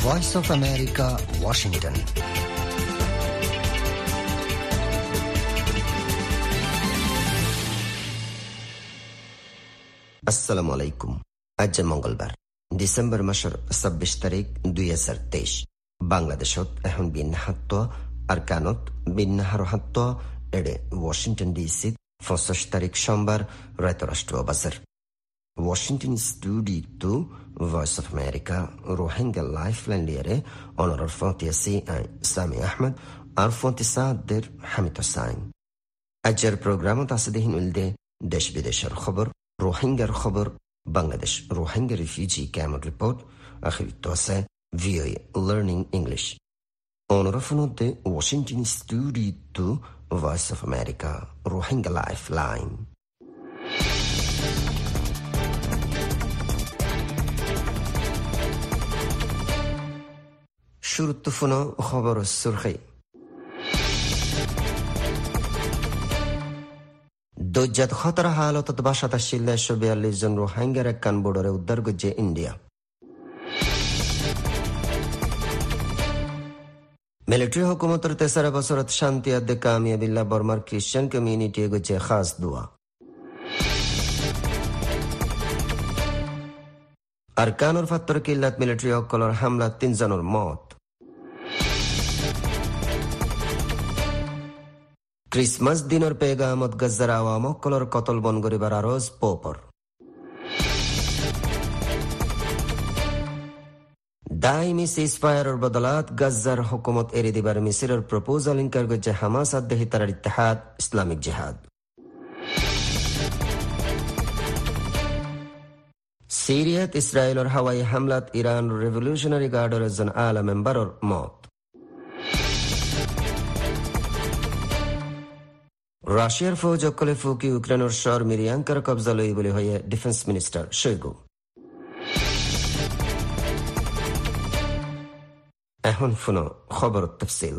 Voice of America, Washington. আসসালামু আলাইকুম। আজ মঙ্গলবার, ডিসেম্বর মাসের 26 তারিখ 2023। বাংলাদেশত এখন বিন্যাহাত্ত আর কানত বিন্যাহারহাত্ত এডে ওয়াশিংটন ডিসি 25 তারিখ সোমবার রায়তরাষ্ট্র বাজার। Washington studio voice of America Rohingya lifeline লিয়ারে অনরর ফন্তিয়াসি সামি আহমদ আর ফন্তিসাদের হামিদ হোসাইন। আজের প্রোগ্রামত আছে দেহিন উল্দে দেশ বিদেশের খবর, রোহিঙ্গার খবর, Bangladesh Rohingya refugee camp report, আখিরিত আছে VOA লার্নিং ইংলিশ। অনরফনতে Washington studio voice of America Rohingya lifeline. শুরুত ফোন খবর সুরখি। দজ্জাত খতরা হালত বাসাত 42 জন রোহিঙ্গার একখান বোর্ডরে উদ্ধার করছে ইন্ডিয়া। মিলিটারি হুকুমতের 3 বছরত শান্তি আদে কামিয়াবিল্লাহ বর্মার খ্রিস্টান কমিউনিটি এগোচ্ছে খাস দোয়া। আর কানুর ফাত্তর কিল্লাত মিলিটারি হকলর হামলা 3 জনের মত। ক্রিসমাস দিনের পেগামত গজ্জার আওয়াম হকলর কতল বন গরিবার আরজ পোপর। দাইমি সিজফায়ারের বদলাত গজ্জার হুকুমত এরি দিবার মিসরের প্রপোজাল ইনকার গজ্জে হামাস আদেহি তার ইত্তেহাদ ইসলামিক জিহাদ। সিরিয়াত ইসরায়েলের হাওয়াই হামলাত ইরান রেভলিউশনারি গার্ডের একজন আলা মেম্বারের মত। রাশিয়ার ফৌজ অকলে ফুকি ইউক্রেনের শহর মিরিয়াঙ্কার কবজা লই বলে হয়ে ডিফেন্স মিনিস্টার শৈগু। এখন শুনো খবর তফসিল।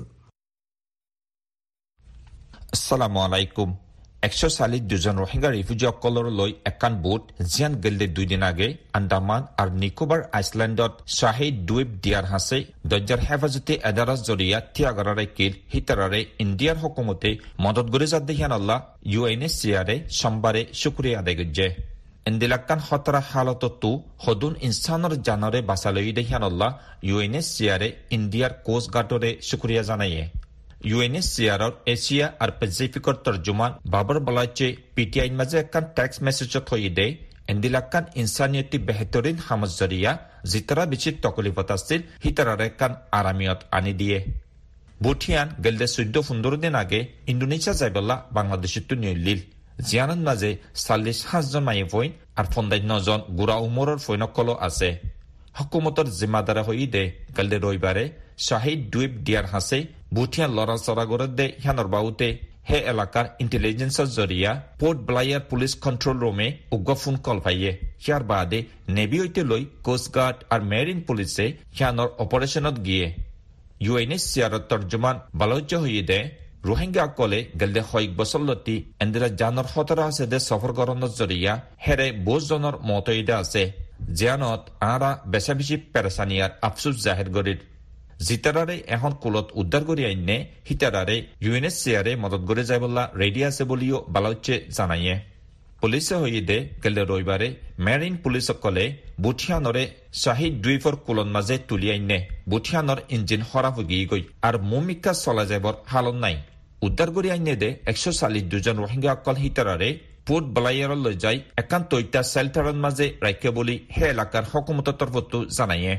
আসসালামু আলাইকুম। 142 জন রোহিঙ্গা রিফিউজি অকলর লৈ একান বোট জিয়ান গেলদে 2 দিন আগে আন্দামান আর নিকোবর আইসল্যান্ডত শাহিদ দ্বীপ দিয়ার হাসে দজ্জার হেফাজতে এদারাজ জরিয়া থিয়াগরারে কিল হিতারারে ইন্ডিয়ার হুকুমতে মদত গরে জাদ্দেহিয়ান আল্লাহ UNHCR সোমবারে শুক্রিয়া আদায় গজ্জে। ইন্দিলাক্কান খতরা হালততু হদুন ইনসানর জানরে বাসালই দেহিয়ান আল্লাহ UNHCR ইন্ডিয়ার কোস্ট গার্ডরে শুক্রিয়া জানাইয়ে। UNHCR এশিয়া আর প্যাসিফিকর তর্জমান বাবর বলাইছে PTI মাঝে একখান টেক্সট মেসেজত হয়ে দে এন্দিলাক্কান ইনসানিয়তি বেহতরিন হামজ জরিয়া জিতারা বিচিত তকলিফত আছিল হিতারার একখান আরামিয়ত আনি দিয়ে। বুঠিয়ান গেলদে 14-15 দিন আগে ইন্দোনেশিয়া যাইবল্লা বাংলাদেশত নিয়লিল জিয়ানন মাঝে 45 জন মায়ে ফইন আর 59 জন গুড়া উমরের ফইনকল আছে। হকুমতর জিম্মাদারা হয়ে দে গেলদে রবিবারে শাহিদ দ্বীপ দিয়ার হাসে বুঠিয়ান লড়া চড়া করে দে হিয়ানর বাউতে হে এলাকার ইন্টেলিজেন্সর জরিয়া পোর্ট ব্লায়ার পুলিশ কন্ট্রোল রুমে উগ্র ফোন কল পাইয়ে। হিয়ার বাদে নেভি হইতে লই কোস্টগার্ড আর মেরিন পুলিশে হিয়ানর অপারেশনত গিয়ে। UNHCR তর্জমান বালজ্য হয়ে দে রোহিঙ্গা কলে গেলদে কয়েক বছর লতি এন্দিরা জানর খতরা আছে দে সফর গরণত জরিয়া হেরে 20 জনের মতইদা আছে জিয়ানত আরা বেশা বেশি পেরেশানিয়ার আফসুস জাহির গরির। জিতারারে এখন কুলত উদ্ধার করি আইনে হিতারারে UNHCR মদত করে যায় বললা রেডি আছে বলিও বালাউচ্ছে জানাইয়ে। পুলিশে হয়ে দে গেলে রবিবারে মেরিন পুলিশ কলে বুঠিয়ানরে শাহিদ দ্বীপর কুলন মাঝে তুলি আইনে বুঠিয়ানর ইঞ্জিন হরাফ গিয়ে গই আর মুমিকা চলা যাবর হালত নাই। উদ্ধার করি আইনে দে 142 জন রোহিঙ্গা অকল হিতারারে পোর্ট ব্লায়ার লৈ যাই একান তৈতা সেল্টারের মাঝে রাখে বলি হে এলাকার হকুমতের তরফতো জানাইয়ে।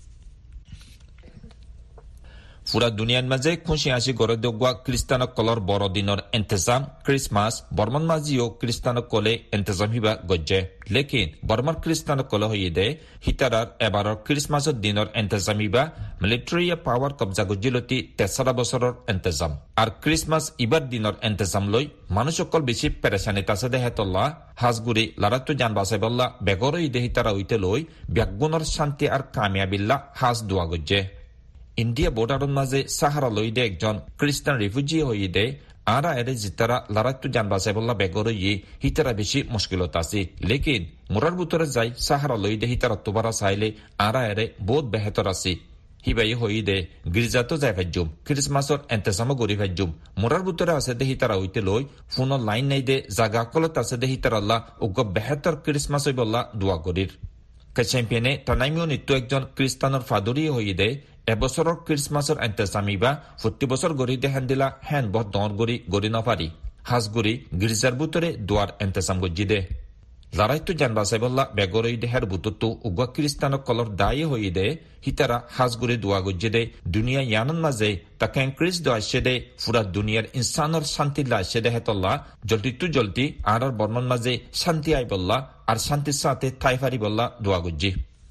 পুরা দুনিয়ার মাঝে খুশি আসি গড়ে দেওয়া খ্রিস্টানকলর বড়দিনের ইন্তজাম ক্রিসমাস বর্মন মাঝিও খ্রিস্টানকলে ইন্তজাম হিবা গজ্জে। লেকিন বর্মার খ্রিস্টানকল হয়ে দে হিতারার এবারের ক্রিসমাসের দিনের ইন্তজাম হিবা মিলিটারি পাওয়ার কবজা গজ্জিলতি 3 বছরের ইন্তজাম আর ক্রিসমাস ইবার দিনের ইন্তজাম লই মানুষ সকল বেশি পেরেশানি তাছে দেহেতল্লা হাজগুড়ি লড়াতো জান বাসাই বল্লা বেগর ঈদে হিতারা হইতে লই ব্যাগুনের শান্তি আর কামিয়াবিল্লা হাজ দোয়া গজ্জে। ইন্ডিয়া বর্ডারের মাঝে সাহারা লইদে একজন খ্রিস্টান রিফিউজি হয়ে দে আরা এরে জিতারা লড়াইতো জান বাসাই বল্লা বেগর ইয়ে হিতারা বেশি মুশকিলত আছে। লেকিন মোরার ভিতরে যাই সাহারা লইদে হিতারা তোবারা চাইলে আরা এরে বহুত বেহতর আছে। হিবাই হইদে গির্জাতো যাই ভাজ্যুম ক্রিসমাসর এন্তেসামো গরি ভাজ্যুম মোরার ভিতরে আছে দেহি তারা হইতে লই ফোনৰ লাইন নাই দে জাগা কলত আছে দেহি তারা আল্লাহ উগ্র বেহেতর ক্রিসমাস হইবল্লা দোয়া করির চ্যাম্পিয়নে টানাইমিও নিত্য একজন খ্রিস্টানৰ ফাদুরি হইদে এবছৰৰ ক্রিসমাসৰ এন্তেসামি বা 40 বছর গরি দেহান দিলা হেন বহ দর গরি নপারি হাজগুড়ি গির্জার ভিতরে দোয়ার এন্তেসাম গজ্জি দে লারাইতো জানবা সাইবল্লা বেগরই দেহের বুতুত্তু উগ্র খ্রিস্টানক কলর দায়ী হই দে হিতারা হাজগুড়ি দোয়া গজ্জি দে দুনিয়া ইয়ানন মাঝে তাকে ক্রিস দো আসে দে ফুরা দুনিয়ার ইনসানর শান্তি লা আসে দে হেতল্লা জলদি আর বর্মন মাঝে শান্তি আই বল্লা আর শান্তির সাথে থাইফারি বল্লা দোয়া গজ্জি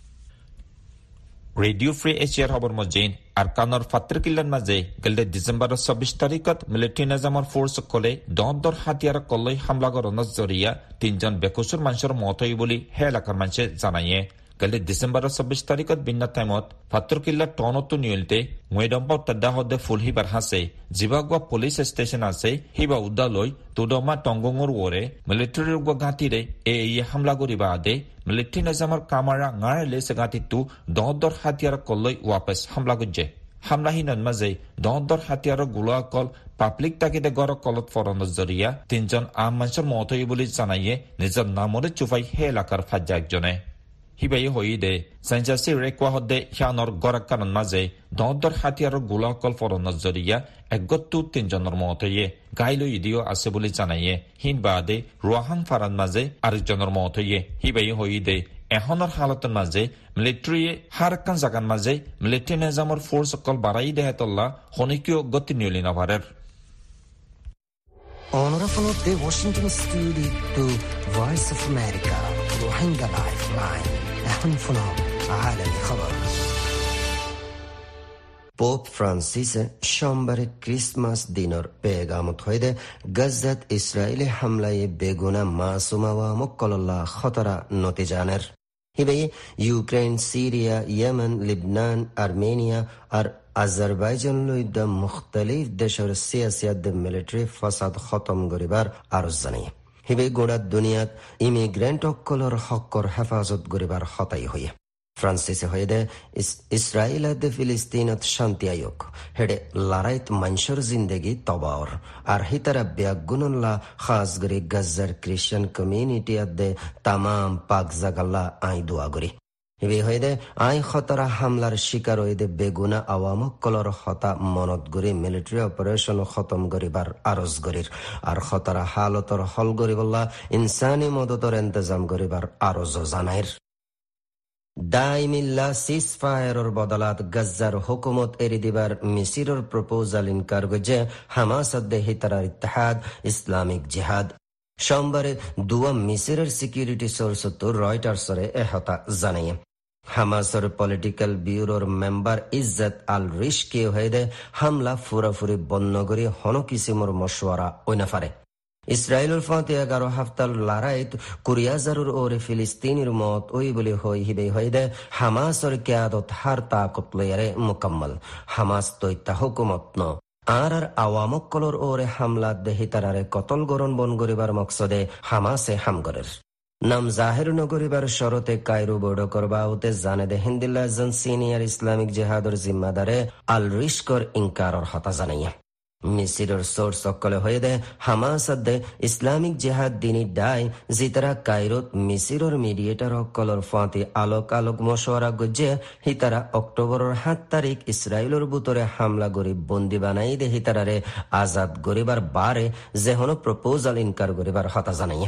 রেডিও ফ্রি এশিয়ার খবর মজিন আর কানর ফাত্রকিল্লার মাঝে গেলে ডিসেম্বরের 26 তারিখত মিলিটারি নিজামৰ ফোর্স কলে দর হাতিয়ার কলই হামলা করানোর জরিয়া 3 জন বেকসুর মানুষের মত হই বলি হে এলাকার মানুষে জানাইয়ে গেলে ডিসেম্বরের 26 তারিখত বিন্না টাইমত ফাত্রকিল্লার টনতো নিউলতে মৈডম্পা তাদা হদে ফুলহিবার হাসে জিবাগুয়া পুলিশ স্টেশন আছে হিবা উদ্দালয় তুদমা টঙ্গঙর ওরে মিলিটারির গাঁতিরে এই হামলা করিবা আদে মিলিটারি নিজামৰ কামারা ngaড়লে সেগাতিতু দর হাতিয়ার কলই ওয়াপস হামলা গজ্জে হামলাহীনন মাঝে দর হাতিয়ার গুলা কল পাবলিক তাকিদে গড় কলত ফরানোর জরিয়া 3 জন আম মানুষের মত হই বলি জানাইয়ে নিজের নামরে চুফাই হে এলাকার ফাজ্জা একজনে হিবাই হইদে সাইন্সাসি রেকোয়া হদে হিয়ানর গরাকানন মাঝে দর হাতিয়ার গুলা কল ফরানোর জরিয়া একগত্তু 3 জনের মত হইয়ে গাইলো ইদিও আছে বলে জানাইয়ে হিন বাদে রোহাং ফারান মাঝে আরেকজনের মত হইয়ে হিবাই হইদে এখনৰ হালতৰ মাঝে মিলিটারিয়ে হারকান জাগান মাঝে মিলিটারি নিজামৰ ফোর্স কল বাড়াই দেহেতল্লা হনিকিও গতি নিউলি নাভারের Honorable of the Washington Studio to Voice of America روحينجا لايف لاين نحن فنو عالمي خبر pope ফ্রান্সিসে সোমবারে ক্রিসমাস দিনের পেগামত হইদে গাজাত ইসরায়েলি হামলায় বেগুনা মাসুমা ওয়া মুক্কল্লা খতরা নতিজানের হিবে ইউক্রেন সিরিয়া ইয়েমেন লিবনান আর্মেনিয়া আর আজারবাইজান লইদা মুখতালিফ দেশের সিয়াসিয়াত মিলিটারি ফাসাদ খতম করিবার আরজ জানিয়ে হিবে গোড়া দুনিয়াত ইমিগ্রেন্ট অকলর হকর হেফাজত করিবার হতাই হইয়ে ফ্রান্সিসে হইদে ইসরায়েল দে ফিলিস্তিনত শান্তি আয়োগ হেডে লড়াইত মানুষের জিন্দগি তবাওর আর হিতারা ব্যাগুনুল্লা খাস গরি গাজার খ্রিস্টান কমিউনিটি আদে তামাম পাক জাগাল্লা আই দোয়া গরি হিবে হইদে আই খতরা হামলার শিকার হইদে বেগুনা আওয়ামক কলর হতা মনত গরি মিলিটারি অপারেশন খতম করিবার আরজ গরির আর খতরা হালতর হল গরিবল্লা ইনসানি মদতর ইন্তজাম করিবার আরজ জানাইর দাইমিল্লা সিজফায়ারের বদলাত গাজ্জার হুকুমত এরি দিবার মিসিরের প্রপোজাল ইনকার গজে হামাস হিতারার ইত্তেহাদ ইসলামিক জিহাদ সোমবারে দুয়া মিসিরের সিকিউরিটি সোর্স তো রয়টার্সরে এহতা জানায় হামাসের পলিটিক্যাল ব্যুরোর মেম্বার ইজ্জত আল রিশকি হইদে হামলা ফুরাফুরি বন্ধ করে হন কিসিমর মশওয়ারা ওইনাফারে ইসরায়েলের ফাঁতে 11 হাফতার লড়াইত 20,000 ওরে ফিলিস্তিনির মত ওই বলে হই হিবে হইদে হামাসের কিয়াদত হার তাকত লয়ারে মুকাম্মল হামাস তৈতা হুকুমত ন আর আওয়ামক কলর ওরে হামলা দেহি তারারে কতল গরণ বন গরিবার মকসদে হামাসে হামগরের নাম জাহের নগরিবার শরতে কায়রো বড় করবা হতে জানে দে হিন্দিল্লা জন সিনিয়র ইসলামিক জিহাদর জিম্মাদারে আল রিশকর ইনকারর হতা জানাইয়া মিসিরের সোর্স সকলে হয়ে দে হামাস আদে ইসলামিক জিহাদ দিনী ডাই জিতারা কায়রোত মিসিরের মিডিয়েটার সকলের ফাঁতি আলোক মশওয়ারা গজ্জে হিতারা অক্টোবরের 7 তারিখ ইসরায়েলের বুতরে হামলা গরি বন্দি বানাই দে হিতারারে আজাদ গরিবার বারে যেহন প্রপোজাল ইনকার গরিবার হতা জানাইয়া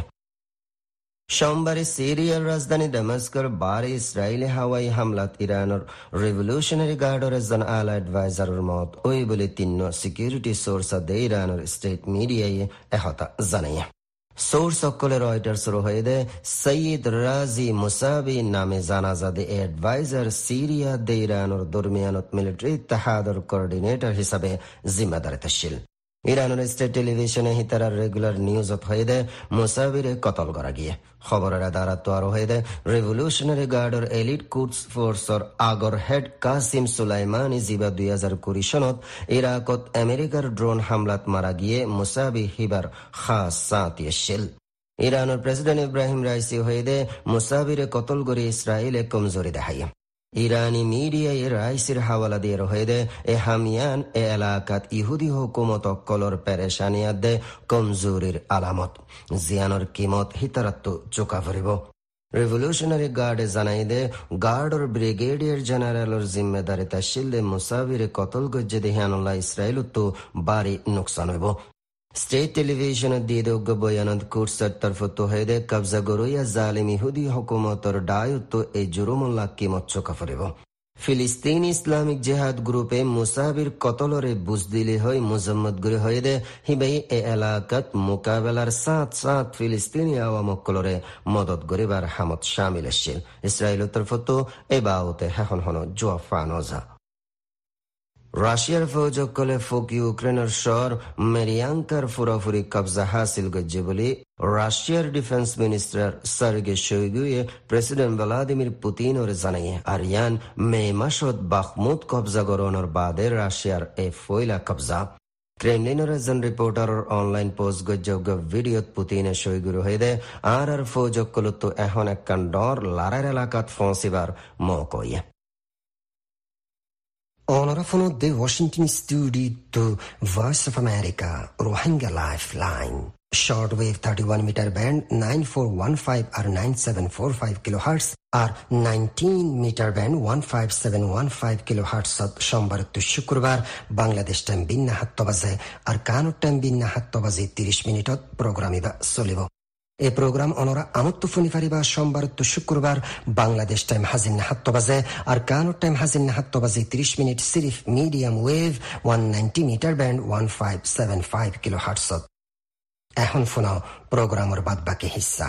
সোমবারে সিরিয়ার রাজধানী দামেস্কের বারে ইসরায়েলি হাওয়াই হামলাত ইরানের রেভলিউশনারি গার্ডের একজন আলা অ্যাডভাইজারের মত ওই বলে 3 সিকিউরিটি সোর্স আদে ইরানের স্টেট মিডিয়ায় এহতা জানাইয়া সোর্স সকলে রয়টার্সের হইদে সৈয়দ রাজি মুসাবি নামে জানাজাদে অ্যাডভাইজার সিরিয়া দে ইরানের দরমিয়ানত মিলিটারি ইত্তেহাদের কোঅর্ডিনেটর হিসাবে জিম্মাদার তশিল ইরানের স্টেট টেলিভিশনে হিতারার রেগুলার নিউজত হইদে মুসাবিরে কতল করা গিয়ে খবরের আধারাত তো আরো হইদে রেভলিউশনারি গার্ডের এলিট কুডস ফোর্সর আগর হেড কাসিম সুলাইমানি জিবা 2020 সনত ইরাকত আমেরিকার ড্রোন হামলাত মারা গিয়ে মুসাবি হিবার খাস সাঁতিয়াশিল ইরানের প্রেসিডেন্ট ইব্রাহিম রাইসি হইদে মুসাবিরে কতল করে ইসরায়েলে কমজোরি দেখাইয়া ইরানি মিডিয়ায় রাইসির হাওয়ালা দিয়ে রহে এ হামিয়ান এ এলাকাত ইহুদি হুকুমত অক্কলর পেরেশানিয়াত দে কমজোরির আলামত জিয়ানর কিমত হিতারাত্তু চোকা ফুরিব। রেভলিউশনারি গার্ডে জানাই দে গার্ডর ব্রিগেডিয়ার জেনারেলর জিম্মেদারি তাশিল দে মুসাবিরে কতল গজ্জে দেহিয়ানুল্লাহ ইসরায়েলুত্তু বাড়ি নোকসান হইব। স্টেট টেলিভিশনের দিয়ে যোগ্য বয়ানত কুর্সার তরফত হয়ে কবজা গরুইয়া জালিম ইহুদি হুকুমতর ডায়ুত্ব এই জুরুমুল্লাহ কিমত চোকা ফুরিব। ফিলিস্তিন ইসলামিক জেহাদ গ্রুপে মুসাবির কতলরে বুজদিলি হয়ে মুজম্মদ গুরি হয়ে দে হিবাই এ এলাকাত মোকাবেলার সাথ ফিলিস্তিনি আওয়ামকলরে মদত গরিবার হামত শামিল এসছিল। ইসরায়েলের তরফত এ বাউতে হেখন হন জোয়াফানোজা। রাশিয়ার ফৌজকলে ফোক ইউক্রেনের শহর মেরিয়াঙ্কার ফুরাফুরি কবজা হাসিল গজ্জে বলে রাশিয়ার ডিফেন্স মিনিস্টার সার্গে শোইগুয়ে প্রেসিডেন্ট ভ্লাদিমির পুতিনরে জানাইয়ে। আর ইয়ান মে মাসত বাখমুদ কবজা গরনের বাদে রাশিয়ার এ ফয়লা কবজা। ক্রেমলিনের একজন রিপোর্টারের অনলাইন পোস্ট গজ্জগ ভিডিওত পুতিনে শৈগুরু হয়ে দে আর ফৌজকলত এখন একখান ডর লারার এলাকাত ফসিবার মকইয়ে। Onorevole de Washington Studio to Voice of America, Rohingya Lifeline. Shortwave 31 meter band 9415 or 9745 kilohertz or 19 meter band 15715 kilohertz সোমবার to শুক্রবার বাংলাদেশ টাইম বিন্না 7 বাজে আর কানুর টাইম বিন্না 7 বাজে 30 মিনিটত প্রোগ্রামিবা চলিব। এই প্রোগ্রাম অনরা আমত্ত ফোনি ফারিবা সোমবার তো শুক্রবার বাংলাদেশ টাইম হাজিন 7 বাজে আর কানুর টাইম হাজিন 7 বাজে 30 মিনিট সিরিফ medium wave 190 metre band 1575 kilohertz. এখন শোনাও প্রোগ্রামের বাদ বাকি হিস্সা।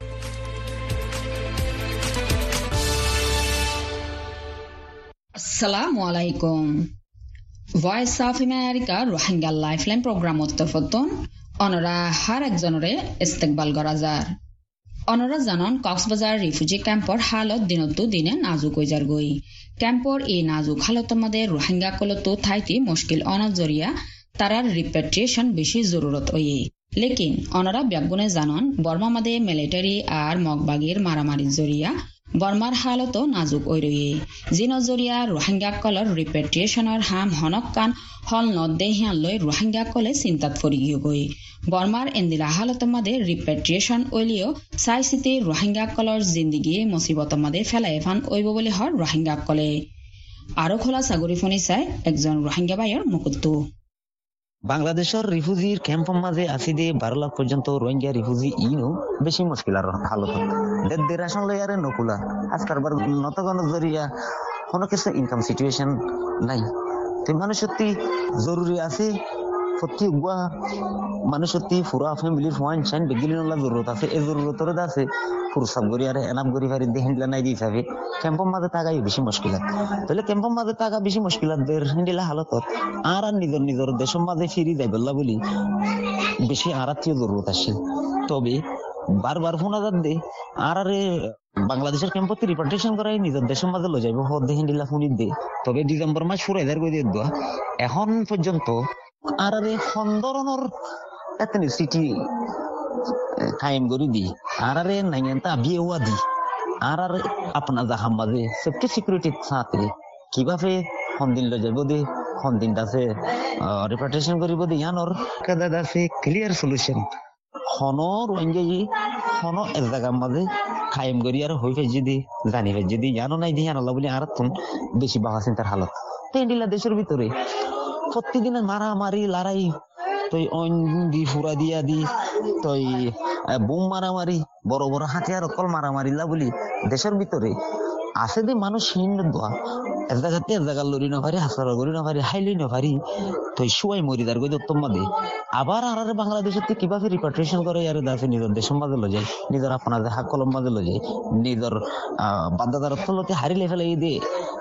আসসালামু আলাইকুম। Voice of America Rohingya lifeline programme তরফতন অনরা হার একজনরে ইস্তেকবাল করা যার। অনরা জানন কক্সবাজার রিফিউজি ক্যাম্পর হালত দিনতো দিনে নাজুক হয়ে যার গই। ক্যাম্পর এই নাজুক হালতের মধ্যে রোহিঙ্গা কলতো থাইতি মুশকিল অনাজরিয়া তারার রিপেট্রিয়েশন বেশি জরুরত হয়ে। লেকিন অনরা ব্যাগুনে জানন বর্মা মাদে মিলিটারি আর মগবাগির মারামারির জরিয়া বর্মার হালতো নাজুক ওই রয়ে যি নজরিয়া রোহিঙ্গা কলর রিপেট্রিয়েশনের হাম হনক কান হল নদে হিয়ান লৈ রোহিঙ্গা কলে চিন্তাত ফরি গিয়ে গই। বর্মার এন্দিলা হালতের মাদে রিপেট্রিয়েশন ওইলিও চাই চিতি রোহিঙ্গা কলর জিন্দিগি মুসিবতের মাদে ফেলাই ফান ওইব বলে হর রোহিঙ্গা কলে। আরো খোলা সাগরি ফোনি চাই একজন রোহিঙ্গা বাইর মুকুত্তু। বাংলাদেশের রিফিউজির ক্যাম্পের মাঝে আসি দিয়ে 12 লাখ পর্যন্ত রোহিঙ্গা রিফিউজি ইনো বেশি মুশকিলার হালত দেড় আসন লইয়ারে নকুলা আজকার বার নতগণ জরিয়া কোনো কিছু ইনকাম সিচুয়েশন নাই। তো মানুষ সত্যি জরুরি আছে সত্যি উয়া মানুষ সত্যি পুরা ফ্যামিলির ওয়ান চাইন বেগিলিনলা জরুরত আছে। এই জরুরতের আছে ফুরসাব গরিয়ারে এনাম গরি ফারি দেহিনলা নাই দি যাবে ক্যাম্পের মাঝে থাকাই বেশি মুশকিলাত। তাহলে ক্যাম্পের মাঝে থাকা বেশি মুশকিলাত দের হিন্দিলা হালতত আর নিজের দেশের মাঝে ফিরি যাই বললা বলি বেশি আরাত্মীয় জরুরত আছে। তবে বারবার ফোনা যাত দে আর বাংলাদেশের ক্যাম্পতে রিপার্টেশন করাই নিজের দেশের মাঝে লই যাইব হদে হিন্দিলা ফোনি দে। তবে ডিসেম্বর মাস ফুরাই যার কই দিয়ে এখন পর্যন্ত আর সন্দরণর এথনিসিটি কায়েম করে দি আর নাইনতা বিয়ে হওয়া দি আর আপনার জাহাম মাঝে সেফটি সিকিউরিটির সাথে কিভাবে সন্দিন লই যাইব দে সন্দিনটা আছে রিপার্টেশন করিব দে ইয়ানোর কাদা আছে ক্লিয়ার সলিউশন হনো রোহিঙ্গা হনো এক জায়গার মাঝে কায়েম করি আর হই ফেজি দি জানি ফেজি দি জানো নাই দি আনাল্লাহ বলি আর বেশি বাবা চিন্তার হালত। তো ইন্ডিয়া দেশের ভিতরে প্রতিদিনে মারামারি লড়াই তুই দি ফুরা দিয়া দি তুই বোম মারামারি বড় বড় হাতিয়ার অকল মারামারি লা বলি দেশের ভিতরে আছে যে মানুষ দোয়া এক জায়গাতে এক জায়গা লড়ি না পারি হাসার করি না পারি হাইলি না পারি তুই শুয়াই মরি দার গই তোমা দে আবার আর বাংলাদেশের কিভাবে রিপার্টেশন করে আর দাসে নিজের দেশের মাঝে লই যায় নিজের আপনার হাক কলম মাঝে লই যায় নিজের বান্দাদার তলতে হারিলে ফেলে দে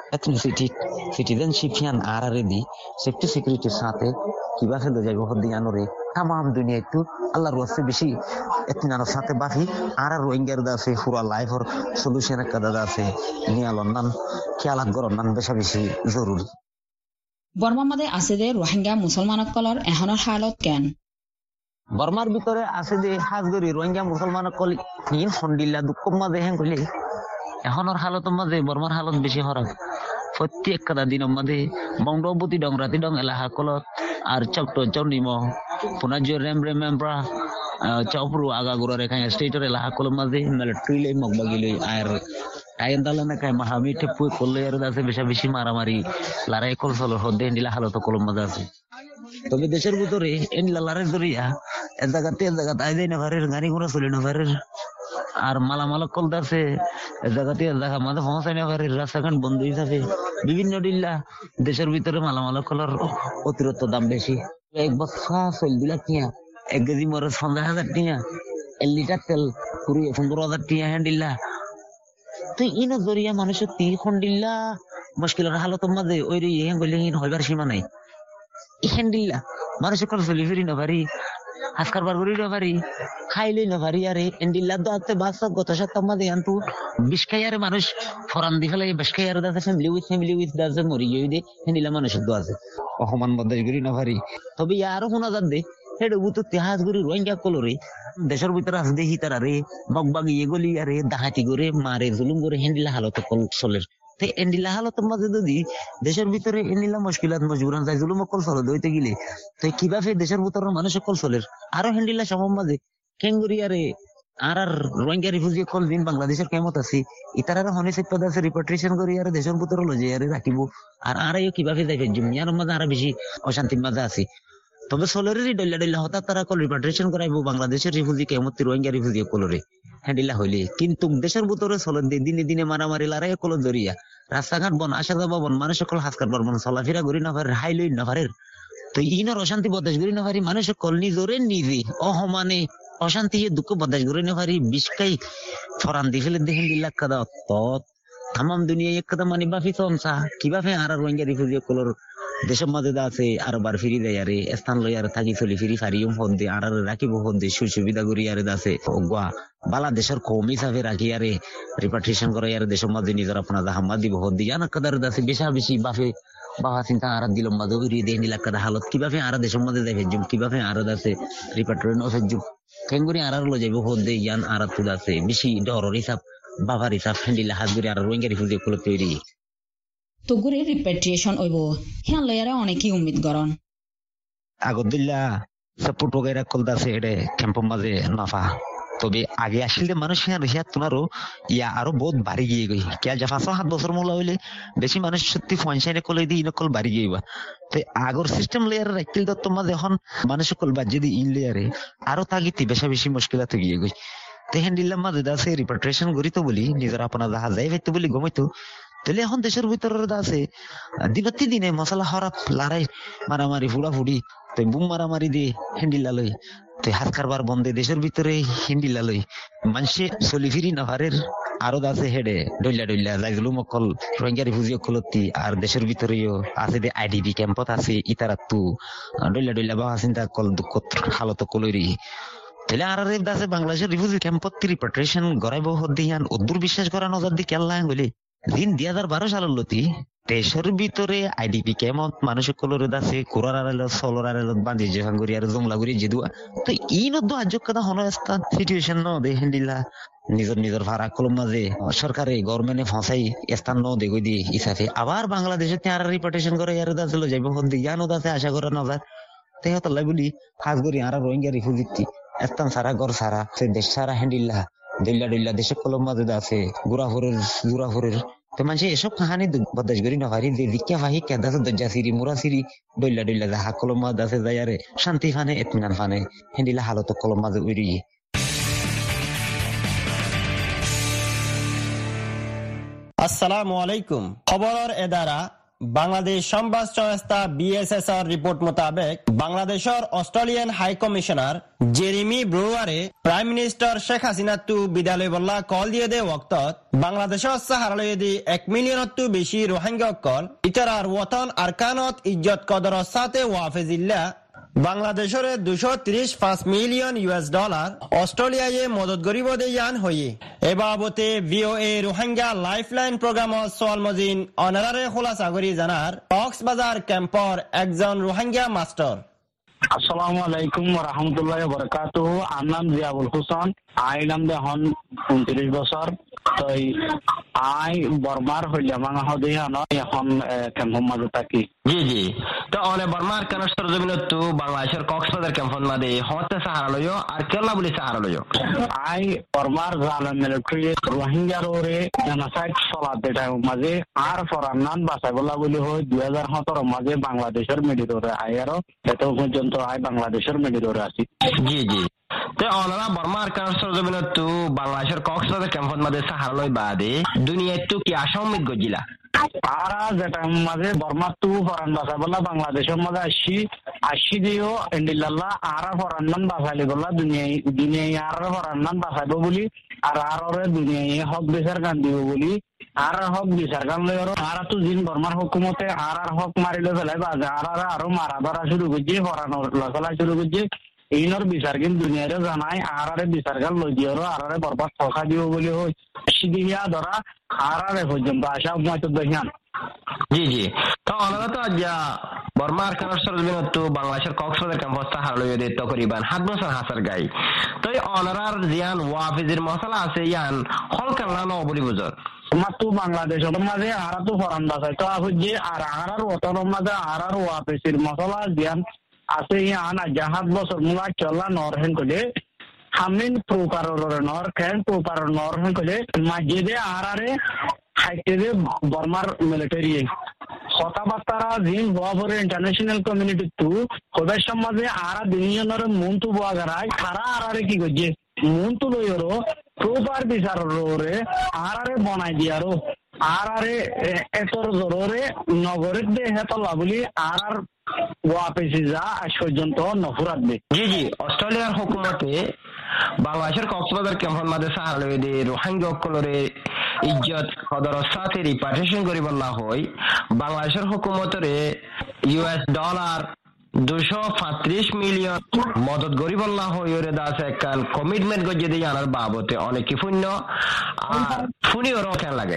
সিটিজেনশিপ হিয়ান আর দি সেফটি সিকিউরিটির সাথে কিভাবে লই যাইব দিয়ানোরে তাম দুনিয়া একটু আল্লাহর ওয়াস্তে বেশি এতনানোর সাথে বাকি আর রোহিঙ্গার দাসে পুরা লাইফর সলিউশন একটা দাদা আছে নিয়ালন নান খেয়ালাত গরন নান বেশা বেশি জরুরি। বর্মার মাঝে আছে যে রোহিঙ্গা মুসলমানসকলৰ এহনৰ হালত কেন? বর্মার ভিতরে আছে যে হাজগরি রোহিঙ্গা মুসলমানসকল ইন হন্দিল্লা দুঃখ মাঝে হেন কইলে এখনের হালতের মাঝে বর্মার হালত বেশি খারাপ। প্রত্যেক কাদা দিনের মাঝে বঙ্গবতী ডং রাতি ডং এলাহা কলত আর চক্র চন্ডিম পুনাজ রেম রেম মেম্প্রা চপরু আগাগুড়ার এখানে স্টেটের এলাহা কলম মাঝে মেলে টুইলে মগবাগিলে আর আইন দালানে কাই মাহামি টেপু করলে আর আছে বেশা বেশি মারামারি লড়াই কল চলো হদ্দে এন্ডিলা হালত কলম মাঝে আছে। তবে দেশের ভিতরে এন্ডিলা লড়াই ধরিয়া এক জায়গাতে আই যাই না ভারের গাড়ি ঘোড়া চলে না ভারের আর মালামাল কল আছে এক জায়গাতে এক জায়গা মাঝে পৌঁছাই না ভারের রাস্তাঘাট বন্ধ হিসাবে বিভিন্ন ডিল্লা দেশের ভিতরে মালামাল কলার অতিরিক্ত দাম বেশি। এক বছর 40 লাখ টিয়া, 1 কেজি মরিচ 50,000 টিয়া, 1 লিটার তেল 15,000 টিয়া হ্যান্ডিল্লা। তো ইনো জরিয়া মানুষের 3 খন্ডিল্লা মুশকিলের হালত মাঝে ওই ইয়ে বলে হইবার সীমা নাই। হ্যান্ডিল্লা মানুষের কল চলি ফিরি না পারি, আজকার বার করি না পারি, খাইলে না পারি। আরে এন্ডিল্লা দাতে বাসা গত সপ্তাহ মাঝে আনতু 20 খাইয়ারে মানুষ ফরান দি ফেলে 20 খাইয়ারে দাতে ফ্যামিলি উইথ দাতে মরি গিয়ে দে হ্যান্ডিল্লা মানুষের দো আছে অসমান বদাই করি না পারি। তবে আরো শোনা যাত দে হেডু তো তেহাজ করি রোহিঙ্গা কলরে দেশের ভিতরে আছে দেখি তারা রে বকবাগি এগুলি আরে ডাহাতি করে মারে জুলুম করে হ্যান্ডিল্লা হালত কল চলের। এন্ডিলা হালতের মাঝে যদি দেশের ভিতরে এন্ডিলা মুশকিলাত মজবুরান যায় জুলুম কল চলে দইতে গেলে তো কিভাবে দেশের ভিতরে মানুষ কল চলের আরো হ্যান্ডিলা সম মাঝে কেঙ্গুরি আরে আর রোহিঙ্গা রিফিউজি কল দিন বাংলাদেশের কেমত আছে ইতারা হনে সেপদ আছে রিপাট্রিয়েশন করি আর দেশের ভিতরে লজে আরে রাখিব আর আরাইও কিভাবে যাইবে জুমিয়ার মাঝে আরো বেশি অশান্তির মাঝে আছে। তবে সোলারেরই ডল্লা হঠাৎ তারা কল রিপাট্রিয়েশন করাইবো বাংলাদেশের রিফিউজি কেমত রোহিঙ্গা রিফিউজি কলরে হ্যান্ডিলা হইলে কিন্তু দেশের ভিতরে চলেন দিনে দিনে মারামারি লড়াই কল জরিয়া রাস্তাঘাট বন আসা যাবা বন মানুষ সকল হাস কাটবার বন চলাফেরা করি না পারে হাই লই না পারে। তো ইনর অশান্তি বদাস করি না পারি মানুষ সকল নিজরে নিজে অসমানে অশান্তি দুঃখ বদাস করি না পারি বিষকাই ফরান দি ফেলে দেখেন দিল্লাক কাদা তত তামাম দুনিয়া এক কাদা মানে বাফি চমসা কিভাবে আর রোহিঙ্গা রিফিউজি কলর দেশের মাঝে আছে আর বার ফিরি দেয় আরে স্থান লই আর থাকি চলি ফিরি ফারিম হন দে আর রাখিব হন দে সুবিধা করি আরে আছে গোয়া বালা দেশের কম হিসাবে রাখি আরে রিপাট্রিয়েশন করে আর দেশের মাঝে নিজের আপনার হাম্মা দিব হন দি জানা কাদার আছে বেশা বেশি বাফে বাবা চিন্তা আর দিলম মাঝে উড়িয়ে দিয়ে নিলাক কাদা হালত কিভাবে আর দেশের মাঝে যাই ফেজুম কিভাবে আর আছে রিপাট্রিয়েশন ফেজুম কেঙ্গুরি আর লো যাইব হন দে ইয়ান আর তুল আছে বেশি ডরর হিসাব বাবার হিসাব হ্যান্ডিলা হাত করে আর রোহিঙ্গা রিফিউজি গুলো তৈরি তো গুরে রিপাট্রিয়েশন হইব হ্যাঁ লয়ারা অনেকই উম্মিদ করন আগত দিল্লা সাপোর্ট वगैरह কলদাছে এডে ক্যাম্পের মাঝে নাফা। তবে আগে আসলে মানুষ হিয়া তোমারও ইয়া আরো বহুত বাড়ি গিয়ে গই কে যা 5-7 বছর মোলা হইলে বেশি মানুষ সত্যি ফনসাইনে কলে দি ইনকল বাড়ি গইবা। তো আগর সিস্টেম লেয়ার রাখছিল তো তোমার এখন মানুষ কল বাজে দি ইন লেয়ারে আরো তাগিতি বেশি মুশকিলাতে গিয়ে গই। তো হ্যান্ডিল্লা মাঝে দাসে রিপাট্রিয়েশন করি তো বলি নিজের আপনার যাহা যাই ভাইতো বলি গমাইতো তাহলে এখন দেশের ভিতরে আছে দিনতি দিনে মশলা হরাপ লড়াই মারামারি ফুড়াফুড়ি তো বুম মারামারি দিয়ে হ্যান্ডিলা লই তো হাত কারবার বন্ধে দেশের ভিতরে হ্যান্ডিলা লই মানুষে চলি ফিরি নাহারের আরো আছে হেডে ডইলা যাইগুলো মকল রোহিঙ্গা রিফিউজি কলতি আর দেশের ভিতরেও আছে যে আইডিবি ক্যাম্পত আছে ইতারাতু ডইলা বাবা চিন্তা কল দুঃখ হালত কলরি তাহলে আর আছে বাংলাদেশের রিফিউজি ক্যাম্পত রিপাট্রিয়েশন গড়াইব হদিয়ান অদূর বিশ্বাস করা নজর দি কেল্লা বলে দিন 2012 সালের লতি দেশের ভিতরে আইডিপি কেমত মানুষ কলরে দাসে কুরার আড়াইলত সলর আড়াইলত বান্ধি জেহাঙ্গুরি আর জংলাগুড়ি যেদুয়া তো ই নদ্দু আজ কথা হনস্তা সিচুয়েশন ন দে হ্যান্ডিলা নিজের ভাড়া কলম মাঝে সরকারে গভর্নমেন্টে ফসাই স্থান ন দে গই দি হিসাবে আবার বাংলাদেশে আর রিপার্টেশন করে ইয়ার দাসলো যাইব হদি ইয়ানো দাসে আশা করা নজার তেহ তলাই বলি খাস করি আর রোহিঙ্গা রিফিউজি স্থান সারা ঘর সারা সে দেশ সারা হ্যান্ডিলা দইলা দেশে কলম মাঝে আছে গুড়াফুরের তো মানুষ এসব কাহানি বদাস করি না পারি যে দিকে ভাই কেদাসে দজ্জা সিরি মুরা সিরি দইলা যাহা কলম মাঝে আছে যাই আরে শান্তি ফানে এতমিনান ফানে হ্যান্ডিলা হালত কলম মাঝে উড়ি। আসসালামু আলাইকুম। খবরের এদারা বাংলাদেশ সংবাদ সংস্থা বিএসএসআর রিপোর্ট মোতাবেক বাংলাদেশের অস্ট্রেলিয়ান হাই কমিশনার জেরেমি ব্রুয়ারে প্রাইম মিনিস্টার শেখ হাসিনা তু বিদ্যালয় বল্লা কল দিয়ে দে ওয়াক্তত বাংলাদেশের সাহারালয়ে দি 1 মিলিয়নতু বেশি রোহিঙ্গা কল ইতারার ওয়াতন আরকানত ইজ্জত কদরের সাথে ওয়াফেজিল্লা বাংলাদেশের 235 মিলিয়ন $US অস্ট্রেলিয়ায় মদত গরিব দেয়ান হয়ে এ বাবতে ভিওএ রোহিঙ্গা লাইফলাইন প্রোগ্রাম সোয়াল মজিন অনারারে খোলাসা করি জানার কক্সবাজার ক্যাম্পর একজন রোহিঙ্গা মাস্টার আসসালামু আলাইকুম ওয়া রাহমাতুল্লাহি ওয়া বারাকাতুহু। আমার নাম জিয়াউল হোসেন। আইলাম দেহন 29 বছর। তাই আই বর্মার হইলা মাঙা হদে এখন ক্যাম্পের মাঝে থাকি। জি জি। তো অনে বর্মার কানস্তর জমিনত তো বাংলাদেশের কক্সবাজার ক্যাম্পের মাঝে হতে সাহারা লইও আর কেলা বলি সাহারা লইও। আই বর্মার জালা মিলিটারি রোহিঙ্গার ওরে জেনোসাইড চলাতে মাঝে আর ফরান্নান বাঁচাই বলা বলি হয় 2017 মাঝে বাংলাদেশের মেডিরোরে আই আরো এত পর্যন্ত আই বাংলাদেশের মেডিরোরে আছি। জি জি। তো অনরা বর্মার কানস্তর জমিনত তো বাংলাদেশের কক্সবাজার ক্যাম্পের মাঝে সাহারা লই বাদে দুনিয়ায় তো কি আসামিক গজিলা তারা যেটা মাঝে বর্মা তু ফরান বাসা বলা বাংলাদেশের মাঝে আসি দিও এন্ডিল্লাহ আর ফরান্নান বাসাইলে বলা দুনিয়ায় আর ফরান্নান বাসাইব বলি আর আরে দুনিয়ায় হক বিচার গান দিব বলি আর হক বিচার গান লই আর তো জিন বর্মার হুকুমতে আর হক মারিলে ফেলাই বাজে আর আরো মারা ধরা শুরু করছে ফরানোর লচলা শুরু করছে এইনর বিচার কিন্তু দুনিয়ারে জানাই আর বিচার গান লই দিও আর বরবাদ সখা দিব বলি হয় সিদিয়া ধরা আর পর্যন্ত আসা মতো দেখান। জি জি। তো অনারা তো বর্মার কানস্তর জমিনত তো বাংলাদেশের কক্সবাজার ক্যাম্পাস সাহারা লই দিত করিবান 7 বছর হাসার গাই। তো অনারার জিয়ান ওয়াফিজের মশলা আছে ইয়ান হলকাল্লা ন বলি বুঝর মাত্র বাংলাদেশের মাঝে আর তো ফরান বাসায় তো হচ্ছে আর ওতর মাঝে আর ওয়াফিসের মশলা জিয়ান আছে ইয়ান 7 বছর মুলা চলা নরহেন করে হামিন প্রকারের নর কেন প্রকারের নরহেন করে মাঝে আরে হাইতে বর্মার মিলিটারি কথাবার্তারা জিন বরাবর ইন্টারন্যাশনাল কমিউনিটি তু খোদার সমাজে আর দুনিয়ার মন তু বোয়া গারায় খারা আরে কি করছে মন তু লইরো প্রপার বিচারে আরে বনাই দিয়ারো আরে এতর জোরে নগরের দে হেতলা বলি আর ওয়াপেসি যা আজ পর্যন্ত নফরাত দে। জি জি। অস্ট্রেলিয়ার হুকুমতে বাংলাদেশের কক্সবাজার ক্যাম্পের মাঝে সাহারা লই দে রোহিঙ্গা সকলরে ইজ্জত কদর সাথে রিপার্টিশন করিবল্লা হয় বাংলাদেশের হুকুমতরে $235 মিলিয়ন মদত গরিবল্লা হয় ওরে দাস একখান কমিটমেন্ট গজে দিয়ে আনার বাবতে অনেক কি পুণ্য আর ফুনিও রক্ষা লাগে।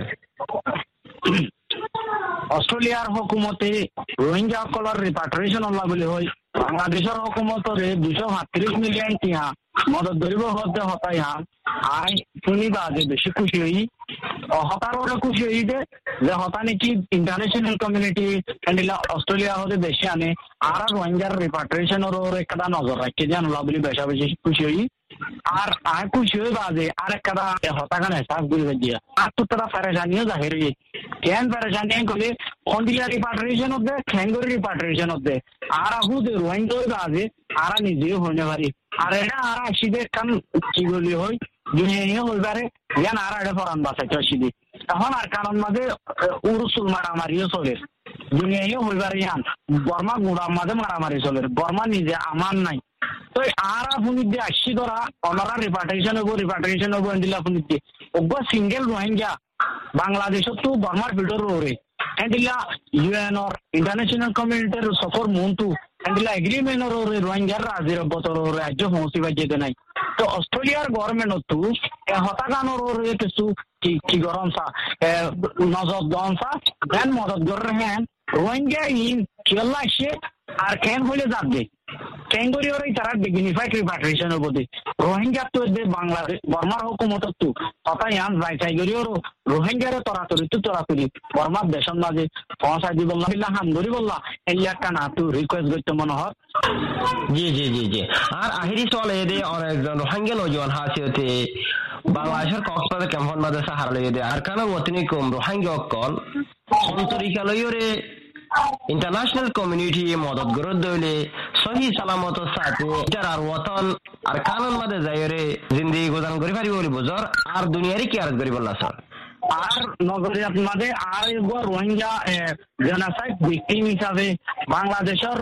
অস্ট্রেলিয়ার হুকুমতে রোহিঙ্গা সকলের রিপার্টিশন হল্লা বলি হয় বাংলাদেশের হুকুমতরে 235 মিলিয়ন টিয়া মদত গরিব হতে হতাই আই শুনি বাজে বেশি খুশি হই হতার ওরা খুশি হই যে হতা নাকি ইন্টারন্যাশনাল কমিউনিটি এন্ডিলা অস্ট্রেলিয়া হতে দেশে আনে আর রোহিঙ্গার রিপার্টিশনের ওর একটা নজর রাখতে জানলা বলি বেশি খুশি হই আর আয় খুশি হয়ে বাজে আর একটা হতাখান হিসাব করে দিয়া আর তো তারা পেরেশানিও জাহির হয়ে কেন পেরেশানি করলে খন্ডিলা রিপার্টিশন হতে খ্যাঙ্গরি রিপার্টিশন হতে আর হুদে রোহিঙ্গা বাজে আর নিজেও হইতে পারি আর এটা আর আসিদে কাম কি বলি হয় দুনিয়া হইবারে জ্ঞান আর এটা ফরান বাসাইতে আসিদি এখন আর কারণ মাঝে উরুসুল মারামারিও চলে দুনিয়া হইবারে ইয়ান বর্মা গুড়ার মাঝে মারামারি চলে বর্মা নিজে আমার নাই তো আর আপনি দিয়ে আসছি ধরা অনারা রিপার্টিশন হবো এন্ডিলা আপনি দিয়ে ওগো সিঙ্গেল রোহিঙ্গা বাংলাদেশত তো বর্মার ভিতর ওরে এন্ডিলা ইউএন অর ইন্টারন্যাশনাল কমিউনিটির সফর মন্টু এন্ডিলা এগ্রিমেন্টর ওরে রোহিঙ্গার রাজির বতর ওরে আজ পৌঁছিবা যেতে নাই তো অস্ট্রেলিয়ার গভর্নমেন্ট তো হতাগানোর ওরে কিছু কি গরম সা নজর দন সা দেন মদত করে হ্যাঁ রোহিঙ্গা ইন কেলা আসে আর কেন হইলে যাবে কেঙ্গরি ওরাই তারা ডিগনিফাইড রিপার্টিশন হবো দে রোহিঙ্গা তো বাংলাদেশ বর্মার হুকুমত তো কথা ইয়ান যাই করি ওর রোহিঙ্গারে তরাতরি বর্মার দেশের মাঝে পৌঁছাই দিব হাম ধরি বললা এই একটা না তুই রিকোয়েস্ট করতে মনে হয়। জি জি জি জি। আর আহিরি চলে এদে অনেকজন রোহিঙ্গা নজওয়ান হাসিতে বাংলাদেশের কক্সবাজার ক্যাম্পের মাঝে সাহারা লইয়ে দে আর কারণ অতিনি কম রোহিঙ্গা অকল অন্তরিকা লইরে ইন্টারন্যাশনাল কমিউনিটি মদত গরদ দইলে সহি সালামত সাথে যার ওয়াতন আর কানুন মাঝে যাইরে জিন্দেগি গুজারান করি পারিব বলি বুঝর আর দুনিয়ারই কি আর করিব না স্যার আর নগরিয়াত মাঝে আর রোহিঙ্গা জেনোসাইড ভিকটিম হিসাবে বাংলাদেশের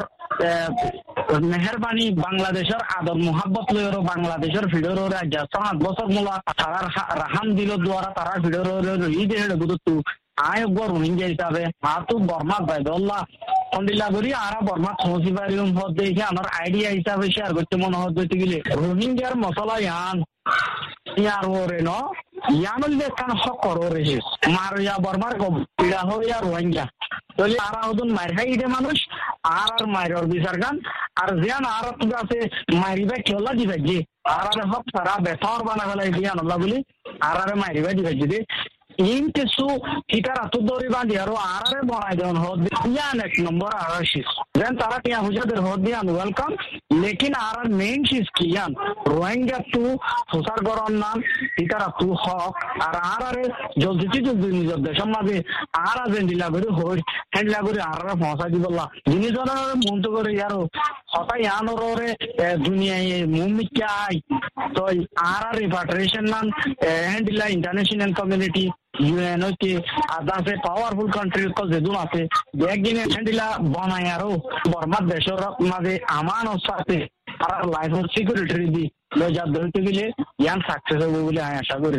মেহরবানি বাংলাদেশের আদর মোহাব্বত লইরো বাংলাদেশের ভিডিওর রাজ্য 7 বছর মূলা তারার রাহাম দিল দ্বারা তারা ভিডিওর ই দেহে বুঝতো আয় রোহিঙ্গা হিসাবে তো বর্মা বাইদুল্লাহ কন্ডিলা করি আর বর্মা খোঁজি বাড়ি দেখে আমার আইডিয়া হিসাবে শেয়ার করতে মনে হতে গেলে রোহিঙ্গার মশলা ইয়ার ওরে ন ইয়ানুল দেখান হক করো রে মার ইয়া বর্মার পিড়া হইয়া রোহিঙ্গা তাহলে আর ওদন মার খাই মানুষ আর মায়ের বিচার গান আর জিয়ান আর তো আছে মারিবা খেলা দিবে যে আর আর সব সারা বেথর বানা গেল জিয়ান আল্লাহ বলি আর আর মারিবা দিবে যে ইন কিছু কিটার আত দড়ি বাঁধি আর আরে বনাই দেন হদ ইয়ান এক নম্বর আর শিস দেন তারা টিয়া হুজাদের হদ দিয়ান ওয়েলকাম লেকিন আর মেইন শিস কিয়ান রোহিঙ্গা টু ফুসার গরন নাম কিটার টু হক আর আরে জলদি নিজের দেশের মাঝে আর জেন্ডিলা করে হই হেন্ডিলা করে আর পৌঁছা দিবলা জিনিসজনের মন্ত করে ইয়ারো হঠাৎ ইয়ানোরে দুনিয়ায় মুমিকাই তো আর রিপাট্রিয়েশন নাম হেন্ডিলা ইন্টারন্যাশনাল কমিউনিটি UN के आधा से पावरफुल कंट्री को जेदुन आते एक दिन हेंडिला बनायारो बर्मा देशर माजे आमान होसाते আর লাইফ সিকিউরিটি দি লজা ধরতে গেলে ইয়ান সাকসেস হবে বলে আমি আশা করি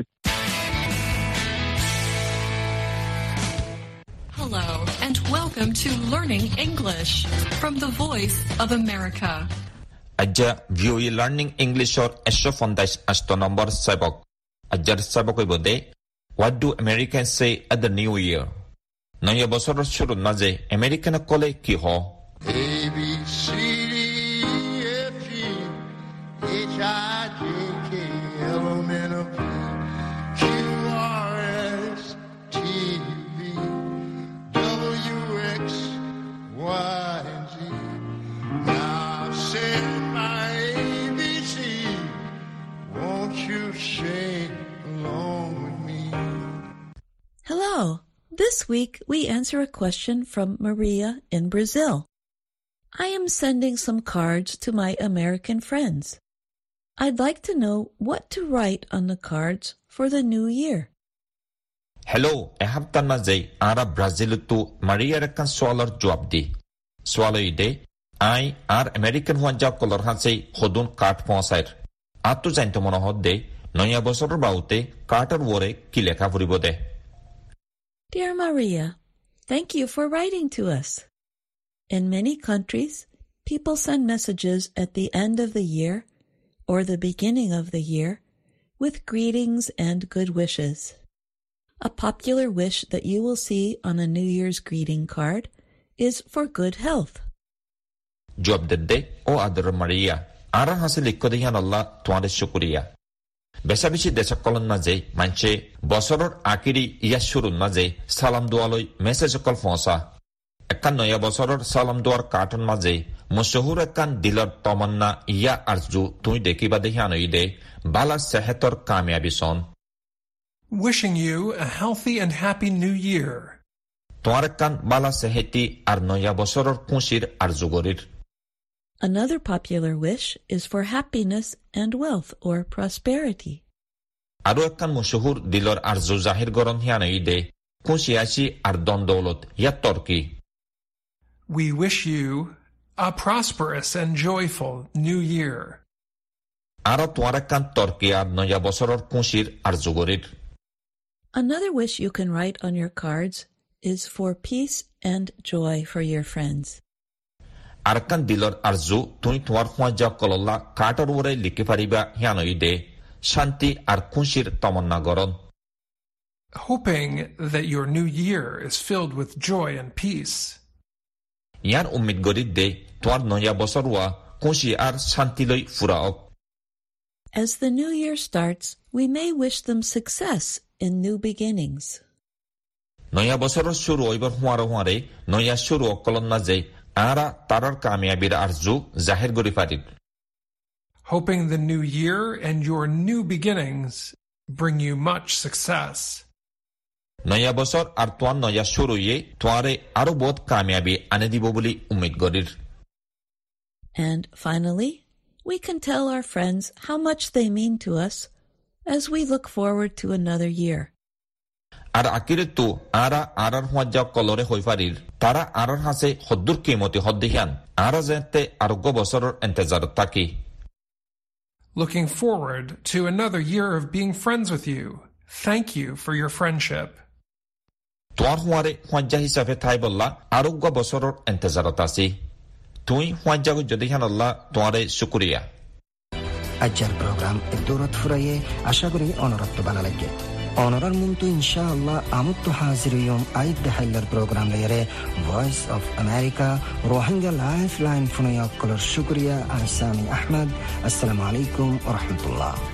Hello and welcome to Learning English from the Voice of America. Aja VOA Learning English or Esho Fondais Asto number 7. Ajar sabak ibode. What do Americans say at the New Year? Naya bosorar shurun maze American kole ki ho? A B C D F G H I J K L M N O P Q R S T V W X Y and Z. Now say my ABC. Won't you sing along with me? Hello. This week we answer a question from Maria in Brazil. I am sending some cards to my American friends. I'd like to know what to write on the cards for the new year. Hello, ehaptan mazei ara Brazil tu Maria rekan soalar jawab di. Soalo ide I ar American huanja kolor hansei hodun card phosair. Atu jainto mono hodde noya bosor baute carter wore ki lekha furibode. Dear Maria, thank you for writing to us. In many countries, people send messages at the end of the year or the beginning of the year with greetings and good wishes. A popular wish that you will see on a New Year's greeting card is for good health. Job dedde o adar Maria. Ara hasil ikkodiyan Allah tuare shukriya. বেশাবেশি দেশকলন মাঝে মানছে বছরের আকিরি ইয়া শুরুর মাঝে সালাম দোয়ালই message call ফসা একান নয়া বছরের সালাম দোয়ার কার্টুন মাঝে মশহুর একান দিলর তমন্না ইয়া আরজু তুই দেখিবা দেখিয়ানই দে বালা সেহতর কামিয়াবি সন Wishing you a healthy and happy new year. তোমার একান বালা সেহেতি আর নয়া বছরের খুশির Arzu গরির Another popular wish is for happiness and wealth or prosperity. Aru ekkan mashhur dilor arzu zahir goron hianoi de খুশি আসি আর দন দৌলত ইয়া তর্কি We wish you a prosperous and joyful new year. Aro তোমার একখান তর্কি আর নয়া বছরের খুশির Arzu গরির Another wish you can write on your cards is for peace and joy for your friends. Arkan dilor arzu tui tuar khwaja kololla katar wore likhi pariba hianoi de shanti ar khushir tamanna goron. Hoping that your new year is filled with joy and peace. Yan ummid gorid de tuar noya bosorwa khushi ar shanti loi furaok. As the new year starts, we may wish them success in new beginnings. Noya bosoror shuru oibar huare noya shuru okolon maze Ara tarar kamiyabir arzu zahir gori farid. Hoping the new year and your new beginnings bring you much success. Noya bosor ar tuan noya shuruye tuare aro bahut kamiyabi ane dibo boli ummid gorir. And finally, we can tell our friends how much they mean to us as we look forward to another year. Ar akire tu arar huaja kolore hoi farir tara arar hase hoddur kimoti hoddihan ara zente argo bosoror entezar taki. Looking forward to another year of being friends with you. Thank you for your friendship. Tuar huare huaja hisabe thaibolla argo bosoror entezarotasi. Tui huaja go jodihan Allah tuare shukriya. Ajar program ekdorat furaye asha kori onoratto bana lagge. Honorar muntu inshallah amuttu haziriyum aid dahillar program lere Voice of America Rohingya Lifeline funayakkalar shukriya Asami Ahmad. Assalamu alaikum wa rahmatullah.